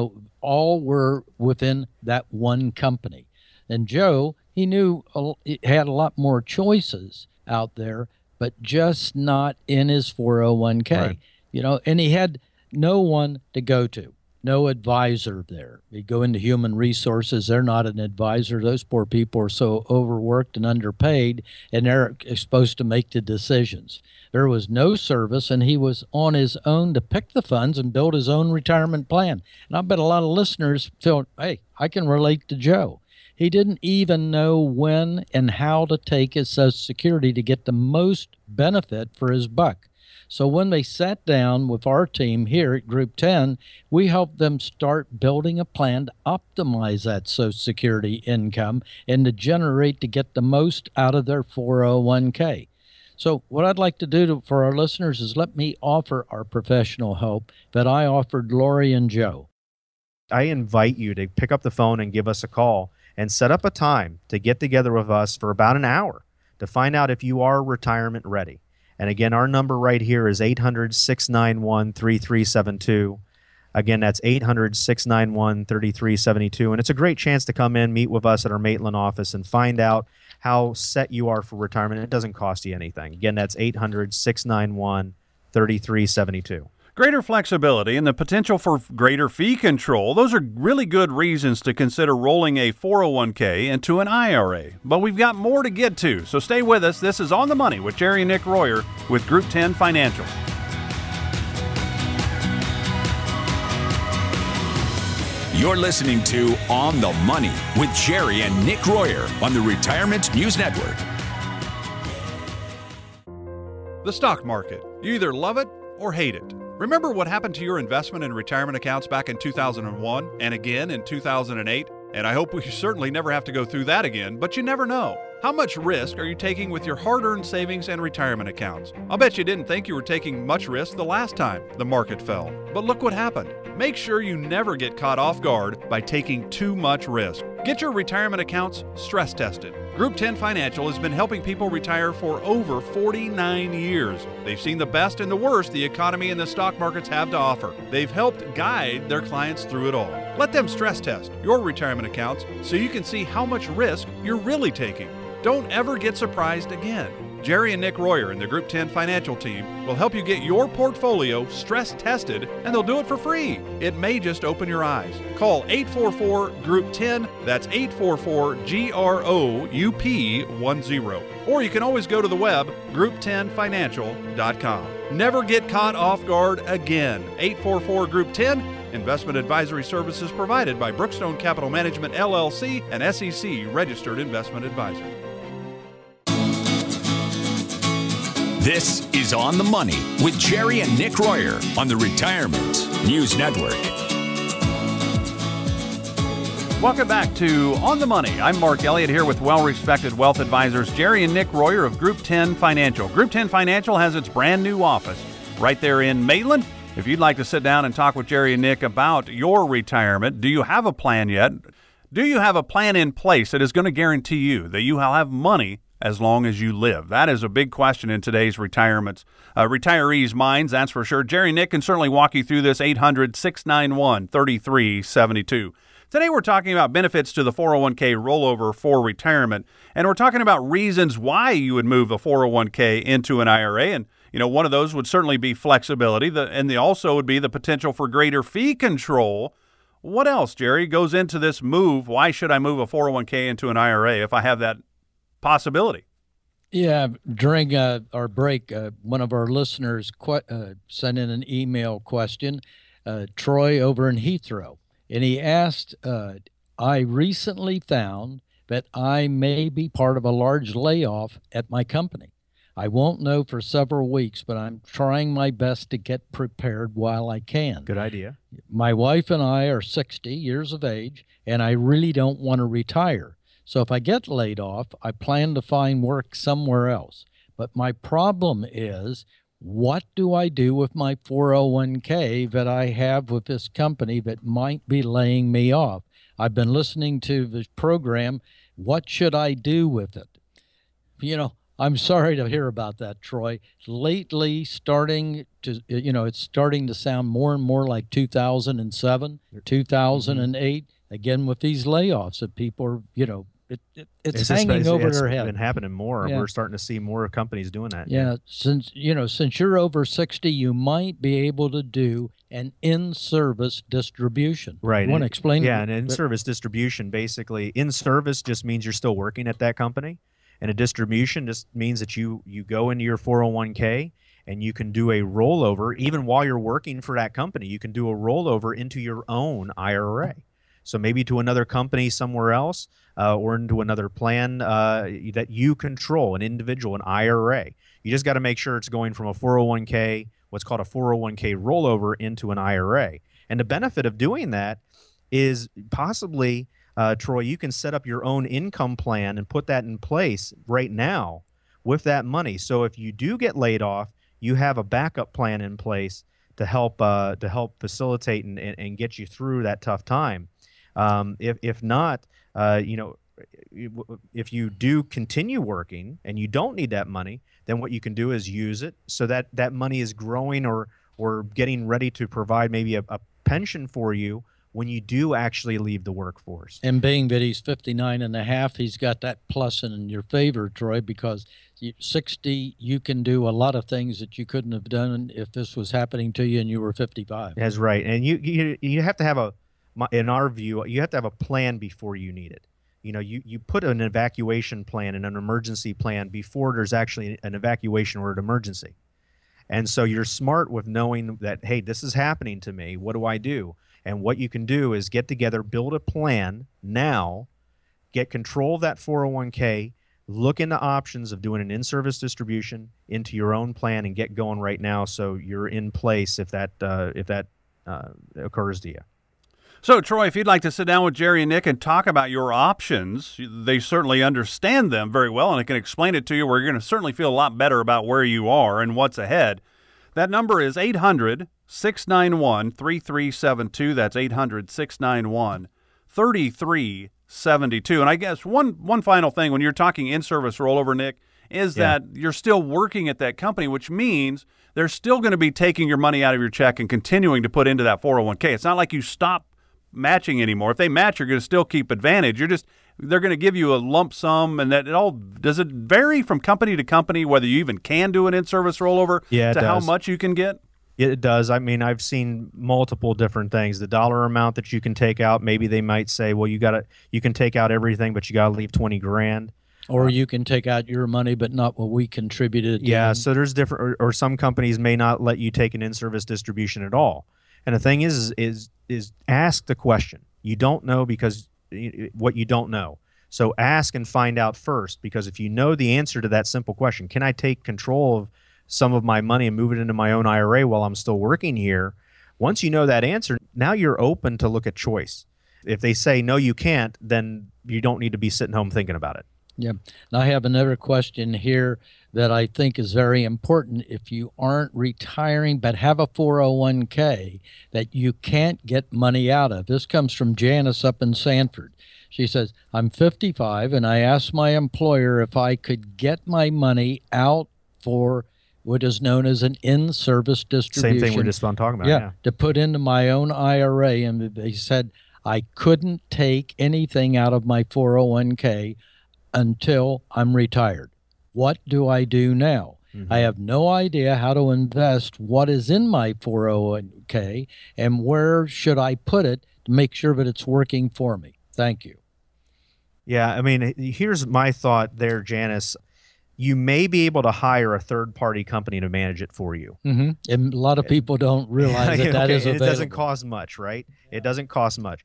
all were within that one company. And Joe, he knew it had a lot more choices out there, but just not in his 401k. Right. And he had no one to go to, no advisor there. You go into human resources, they're not an advisor. Those poor people are so overworked and underpaid, and they're supposed to make the decisions. There was no service, and he was on his own to pick the funds and build his own retirement plan. And I bet a lot of listeners feel, hey, I can relate to Joe. He didn't even know when and how to take his Social Security to get the most benefit for his buck. So when they sat down with our team here at Group 10, we helped them start building a plan to optimize that Social Security income and to generate to get the most out of their 401k. So what I'd like to do for our listeners is let me offer our professional help that I offered Lori and Joe. I invite you to pick up the phone and give us a call and set up a time to get together with us for about an hour to find out if you are retirement ready. And again, our number right here is 800-691-3372. Again, that's 800-691-3372. And it's a great chance to come in, meet with us at our Maitland office, and find out how set you are for retirement. It doesn't cost you anything. Again, that's 800-691-3372. Greater flexibility and the potential for greater fee control, those are really good reasons to consider rolling a 401k into an IRA. But we've got more to get to, so stay with us. This is On the Money with Jerry and Nick Royer with Group 10 Financial. You're listening to On the Money with Jerry and Nick Royer on the Retirement News Network. The stock market. You either love it or hate it. Remember what happened to your investment and retirement accounts back in 2001 and again in 2008? And I hope we certainly never have to go through that again, but you never know. How much risk are you taking with your hard-earned savings and retirement accounts? I'll bet you didn't think you were taking much risk the last time the market fell. But look what happened. Make sure you never get caught off guard by taking too much risk. Get your retirement accounts stress tested. Group 10 Financial has been helping people retire for over 49 years. They've seen the best and the worst the economy and the stock markets have to offer. They've helped guide their clients through it all. Let them stress test your retirement accounts so you can see how much risk you're really taking. Don't ever get surprised again. Jerry and Nick Royer and the Group 10 Financial team will help you get your portfolio stress tested, and they'll do it for free. It may just open your eyes. Call 844-GROUP-10. That's 844-GROUP-10. Or you can always go to the web, group10financial.com. Never get caught off guard again. 844-GROUP-10. Investment advisory services provided by Brookstone Capital Management, LLC, an SEC registered investment advisor. This is On the Money with Jerry and Nick Royer on the Retirement News Network. Welcome back to On the Money. I'm Mark Elliott here with well-respected wealth advisors Jerry and Nick Royer of Group 10 Financial. Group 10 Financial has its brand new office right there in Maitland. If you'd like to sit down and talk with Jerry and Nick about your retirement, do you have a plan yet? Do you have a plan in place that is going to guarantee you that you will have money as long as you live? That is a big question in today's retirees' minds, that's for sure. Jerry and Nick can certainly walk you through this. 800-691-3372. Today we're talking about benefits to the 401k rollover for retirement, and we're talking about reasons why you would move a 401k into an IRA. And one of those would certainly be flexibility, and also would be the potential for greater fee control. What else, Jerry, goes into this move? Why should I move a 401k into an IRA if I have that possibility? Yeah, during our break, one of our listeners sent in an email question, Troy over in Heathrow, and he asked, I recently found that I may be part of a large layoff at my company. I won't know for several weeks, but I'm trying my best to get prepared while I can. Good idea. My wife and I are 60 years of age, and I really don't want to retire. So if I get laid off, I plan to find work somewhere else. But my problem is, what do I do with my 401k that I have with this company that might be laying me off? I've been listening to the program. What should I do with it? I'm sorry to hear about that, Troy. Lately, it's starting to sound more and more like 2007, 2008. Again, with these layoffs that people are, it's hanging over their head. It's been happening more. Yeah. We're starting to see more companies doing that. Yeah, since you're over 60, you might be able to do an in-service distribution. Right. You want to explain? Yeah, an in-service distribution, basically, in-service just means you're still working at that company. And a distribution just means that you go into your 401k and you can do a rollover. Even while you're working for that company, you can do a rollover into your own IRA. So maybe to another company somewhere else or into another plan that you control, an individual, an IRA. You just got to make sure it's going from a 401k, what's called a 401k rollover, into an IRA. And the benefit of doing that is possibly, Troy, you can set up your own income plan and put that in place right now with that money. So if you do get laid off, you have a backup plan in place to help facilitate and get you through that tough time. If not, if you do continue working and you don't need that money, then what you can do is use it so that that money is growing or getting ready to provide maybe a pension for you when you do actually leave the workforce. And being that he's 59 and a half, he's got that plus in your favor, Troy, because 60, you can do a lot of things that you couldn't have done if this was happening to you and you were 55. That's right. And you have to have in our view, you have to have a plan before you need it. You put an evacuation plan and an emergency plan before there's actually an evacuation or an emergency. And so you're smart with knowing that, hey, this is happening to me. What do I do? And what you can do is get together, build a plan now, get control of that 401k, look into options of doing an in-service distribution into your own plan, and get going right now so you're in place if that occurs to you. So, Troy, if you'd like to sit down with Jerry and Nick and talk about your options, they certainly understand them very well, and they can explain it to you where you're going to certainly feel a lot better about where you are and what's ahead. That number is 800-691-3372. That's 800-691-3372. 72. And I guess one final thing when you're talking in-service rollover, Nick, is that you're still working at that company, which means they're still going to be taking your money out of your check and continuing to put into that 401k. It's not like you stop matching anymore. If they match, you're going to still keep Advantage. They're going to give you a lump sum, and does it vary from company to company whether you even can do an in-service rollover to how much you can get? It does. I mean, I've seen multiple different things. The dollar amount that you can take out, maybe they might say, well, you can take out everything, but you got to leave 20 grand. Or you can take out your money, but not what we contributed. Yeah, so there's different, or some companies may not let you take an in-service distribution at all. And the thing is ask the question. You don't know because what you don't know. So ask and find out first, because if you know the answer to that simple question, can I take control of some of my money and move it into my own IRA while I'm still working here? Once you know that answer, now you're open to look at choice. If they say, no, you can't, then you don't need to be sitting home thinking about it. Yeah. And I have another question here that I think is very important. If you aren't retiring but have a 401k that you can't get money out of. This comes from Janice up in Sanford. She says, I'm 55 and I asked my employer if I could get my money out for what is known as an in-service distribution. Same thing we're just on talking about. Yeah, to put into my own IRA. And they said I couldn't take anything out of my 401k until I'm retired. What do I do now? Mm-hmm. I have no idea how to invest what is in my 401k and where should I put it to make sure that it's working for me. Thank you. Yeah, I mean, here's my thought there, Janice. You may be able to hire a third-party company to manage it for you. Mm-hmm. And a lot of people don't realize that is available. It doesn't cost much, right? It doesn't cost much.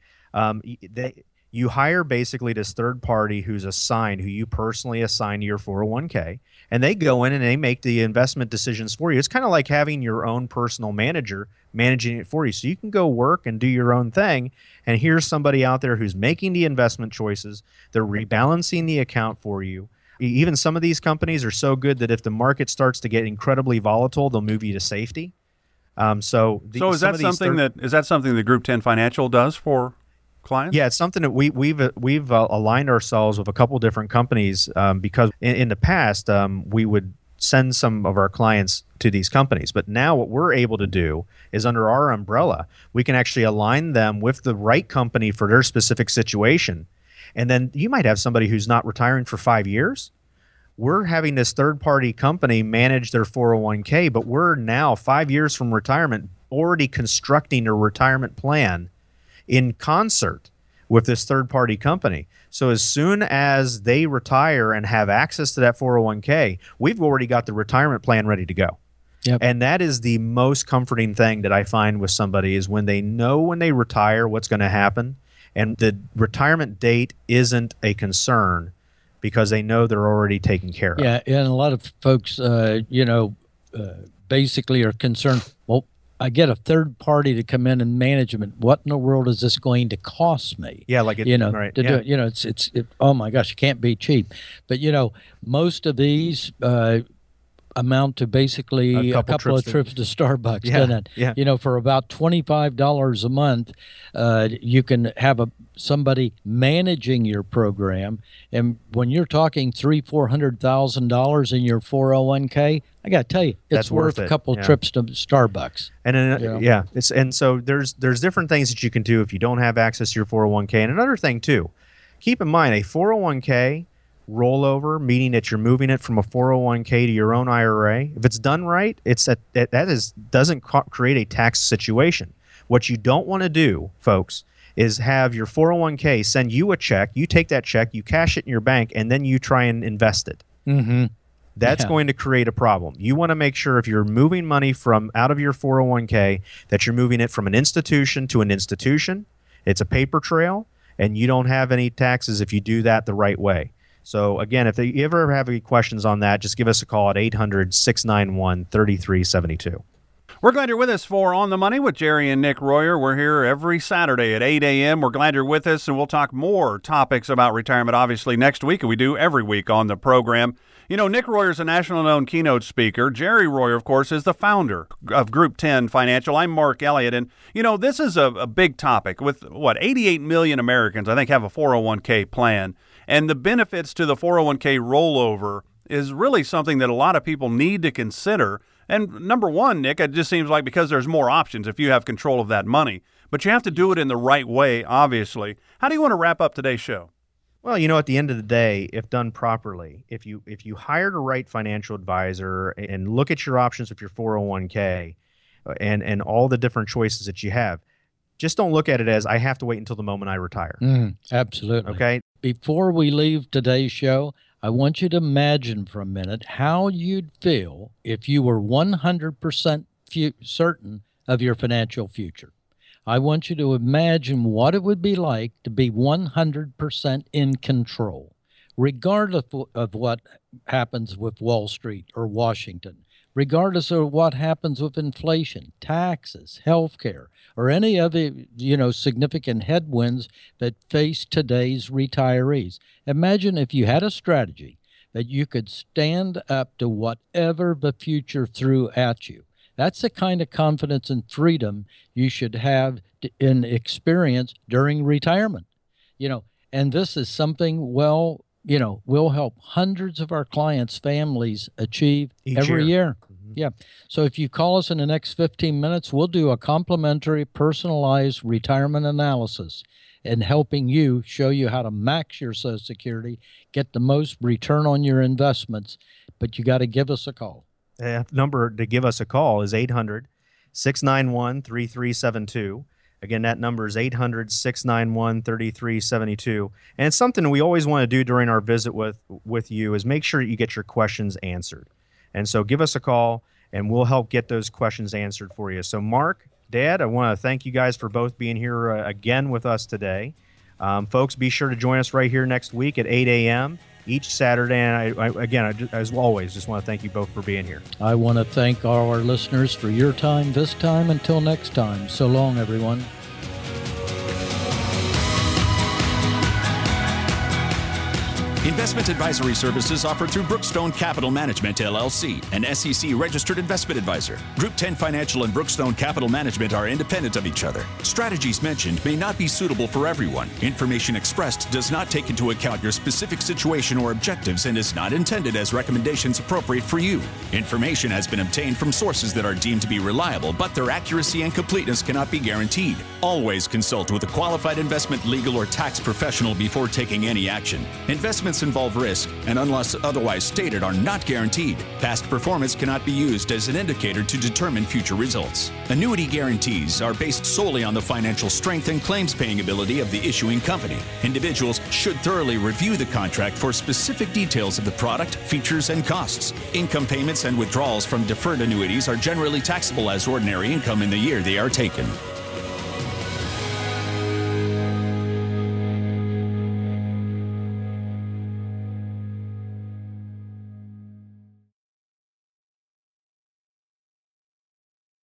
You hire basically this third party who's assigned, who you personally assign to your 401k, and they go in and they make the investment decisions for you. It's kind of like having your own personal manager managing it for you. So you can go work and do your own thing, and here's somebody out there who's making the investment choices. They're rebalancing the account for you. Even some of these companies are so good that if the market starts to get incredibly volatile, they'll move you to safety. So is that something that Group 10 Financial does for clients? Yeah, it's something that we've aligned ourselves with a couple different companies because in the past we would send some of our clients to these companies, but now what we're able to do is under our umbrella, we can actually align them with the right company for their specific situation. And then you might have somebody who's not retiring for 5 years. We're having this third-party company manage their 401k, but we're now 5 years from retirement already constructing a retirement plan in concert with this third-party company. So as soon as they retire and have access to that 401k, we've already got the retirement plan ready to go. Yep. And that is the most comforting thing that I find with somebody is when they know when they retire what's going to happen, and the retirement date isn't a concern because they know they're already taken care of. Yeah, and a lot of folks, basically are concerned, well, I get a third party to come in and management. What in the world is this going to cost me? Yeah, do it. Oh my gosh, it can't be cheap. But most of these amount to basically a couple of trips to Starbucks, doesn't it? Yeah. For about $25 a month, you can have somebody managing your program. And when you're talking $300,000-$400,000 in your 401k, I got to tell you, it's worth a couple trips to Starbucks. And then, so there's different things that you can do if you don't have access to your 401k. And another thing too, keep in mind a 401k rollover, meaning that you're moving it from a 401k to your own IRA. If it's done right, doesn't create a tax situation. What you don't want to do, folks, is have your 401k send you a check, you take that check, you cash it in your bank, and then you try and invest it. Mm-hmm. That's going to create a problem. You want to make sure if you're moving money from out of your 401k that you're moving it from an institution to an institution. It's a paper trail, and you don't have any taxes if you do that the right way. So again, if you ever have any questions on that, just give us a call at 800-691-3372. We're glad you're with us for On the Money with Jerry and Nick Royer. We're here every Saturday at 8 a.m. We're glad you're with us, and we'll talk more topics about retirement, obviously, next week, and we do every week on the program. You know, Nick Royer is a national-known keynote speaker. Jerry Royer, of course, is the founder of Group 10 Financial. I'm Mark Elliott, and, you know, this is a big topic. With, 88 million Americans, I think, have a 401k plan, and the benefits to the 401k rollover is really something that a lot of people need to consider. And number one, Nick, it just seems like because there's more options if you have control of that money. But you have to do it in the right way, obviously. How do you want to wrap up today's show? Well, you know, at the end of the day, if done properly, if you hired a right financial advisor and look at your options with your 401k and all the different choices that you have, just don't look at it as I have to wait until the moment I retire. Absolutely. Okay? Before we leave today's show, I want you to imagine for a minute how you'd feel if you were 100% certain of your financial future. I want you to imagine what it would be like to be 100% in control, regardless of what happens with Wall Street or Washington, regardless of what happens with inflation, taxes, healthcare, or any other, significant headwinds that face today's retirees. Imagine if you had a strategy that you could stand up to whatever the future threw at you. That's the kind of confidence and freedom you should have in experience during retirement. And this is something, we'll help hundreds of our clients' families achieve every year. Yeah. So if you call us in the next 15 minutes, we'll do a complimentary personalized retirement analysis and helping you show you how to max your Social Security, get the most return on your investments. But you got to give us a call. The number to give us a call is 800-691-3372. Again, that number is 800-691-3372. And it's something we always want to do during our visit with you is make sure you get your questions answered. And so give us a call, and we'll help get those questions answered for you. So, Mark, Dad, I want to thank you guys for both being here again with us today. Folks, be sure to join us right here next week at 8 a.m. each Saturday. And I, as always, just want to thank you both for being here. I want to thank all our listeners for your time this time. Until next time, so long, everyone. Investment advisory services offered through Brookstone Capital Management, LLC, an SEC-registered investment advisor. Group 10 Financial and Brookstone Capital Management are independent of each other. Strategies mentioned may not be suitable for everyone. Information expressed does not take into account your specific situation or objectives and is not intended as recommendations appropriate for you. Information has been obtained from sources that are deemed to be reliable, but their accuracy and completeness cannot be guaranteed. Always consult with a qualified investment, legal, or tax professional before taking any action. Investments involve risk and, unless otherwise stated, are not guaranteed. Past performance cannot be used as an indicator to determine future results. Annuity guarantees are based solely on the financial strength and claims-paying ability of the issuing company. Individuals should thoroughly review the contract for specific details of the product, features, and costs. Income payments and withdrawals from deferred annuities are generally taxable as ordinary income in the year they are taken.